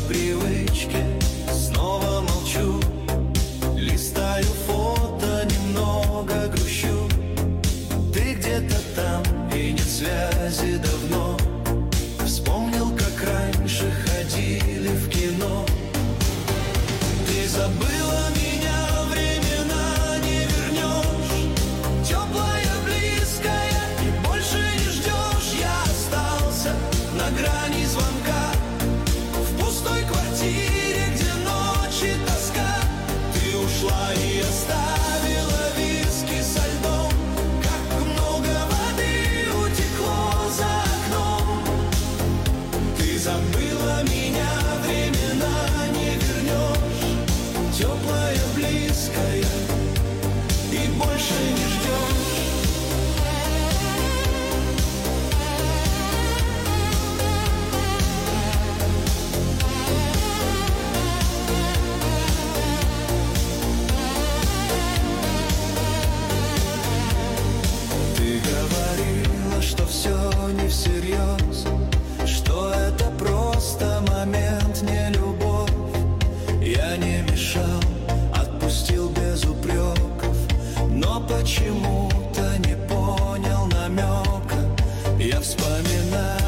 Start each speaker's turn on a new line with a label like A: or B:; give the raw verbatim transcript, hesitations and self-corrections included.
A: привычке снова молчу. Листаю фото, немного грущу. Ты где-то там, и нет связи давно. Вспомнил, как раньше ходили в кино. Ты забыла меня, времена не вернешь. Теплая, близкая, и больше не ждешь. Я остался на грани звонка, в пустой квартире, где ночи тоска. Ты ушла и оставила виски со льдом. Как много воды утекло за окном. Ты забыла меня, времена не вернешь. Теплая, близкая, и больше не ждешь. Ты говорила, что все не всерьез, что это просто момент, не любовь. Я не мешал, отпустил без упреков, но почему-то не понял намека. Я вспоминаю